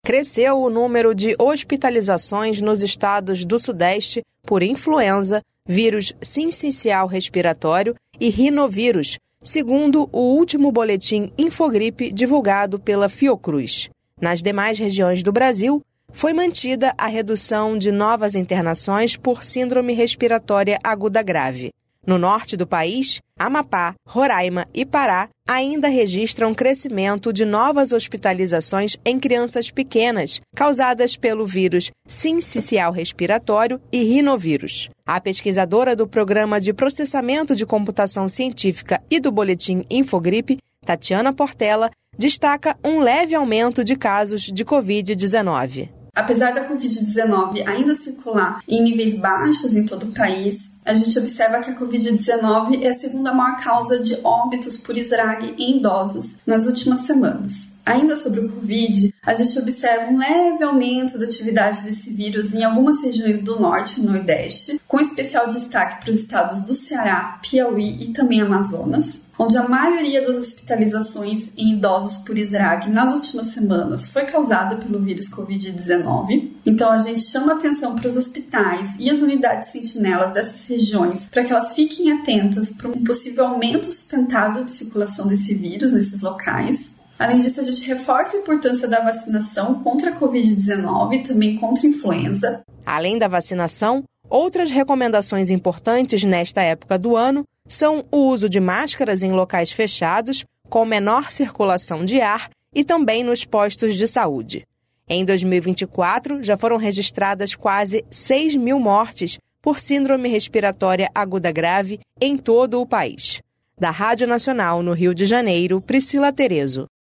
cresceu o número de hospitalizações nos estados do Sudeste por influenza, vírus sincicial respiratório e rinovírus, segundo o último boletim Infogripe divulgado pela Fiocruz. Nas demais regiões do Brasil, foi mantida a redução de novas internações por síndrome respiratória aguda grave. No norte do país, Amapá, Roraima e Pará ainda registram crescimento de novas hospitalizações em crianças pequenas, causadas pelo vírus sincicial respiratório e rinovírus. A pesquisadora do Programa de Processamento de Computação Científica e do Boletim Infogripe, Tatiana Portela, destaca um leve aumento de casos de Covid-19. Apesar da Covid-19 ainda circular em níveis baixos em todo o país, a gente observa que a Covid-19 é a segunda maior causa de óbitos por SRAG em idosos nas últimas semanas. Ainda sobre o Covid, a gente observa um leve aumento da atividade desse vírus em algumas regiões do Norte e Nordeste, com especial destaque para os estados do Ceará, Piauí e também Amazonas, onde a maioria das hospitalizações em idosos por SRAG nas últimas semanas foi causada pelo vírus Covid-19. Então, a gente chama atenção para os hospitais e as unidades sentinelas dessas regiões para que elas fiquem atentas para um possível aumento sustentado de circulação desse vírus nesses locais. Além disso, a gente reforça a importância da vacinação contra a Covid-19 e também contra a influenza. Além da vacinação, outras recomendações importantes nesta época do ano são o uso de máscaras em locais fechados, com menor circulação de ar e também nos postos de saúde. Em 2024, já foram registradas quase 6 mil mortes por síndrome respiratória aguda grave em todo o país. Da Rádio Nacional no Rio de Janeiro, Priscila Terezo.